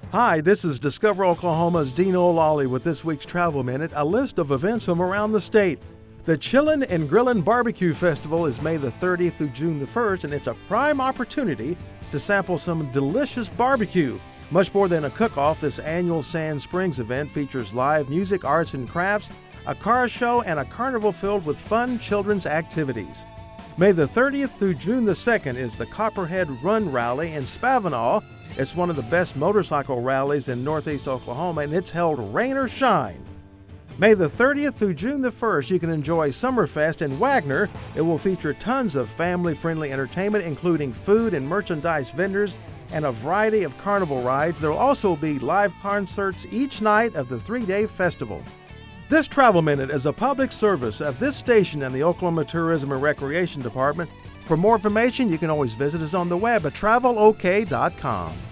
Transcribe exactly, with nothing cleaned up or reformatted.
Hi, this is Discover Oklahoma's Dean O'Lally with this week's Travel Minute, a list of events from around the state. The Chillin' and Grillin' Barbecue Festival is May the thirtieth through June the first, and it's a prime opportunity to sample some delicious barbecue. Much more than a cook-off, this annual Sand Springs event features live music, arts and crafts, a car show, and a carnival filled with fun children's activities. May the thirtieth through June the second is the Copperhead Run Rally in Spavinaw. It's one of the best motorcycle rallies in northeast Oklahoma, and it's held rain or shine. May the thirtieth through June the first, you can enjoy Summerfest in Wagner. It will feature tons of family-friendly entertainment, including food and merchandise vendors and a variety of carnival rides. There will also be live concerts each night of the three-day festival. This Travel Minute is a public service of this station and the Oklahoma Tourism and Recreation Department. For more information, you can always visit us on the web at travel o k dot com.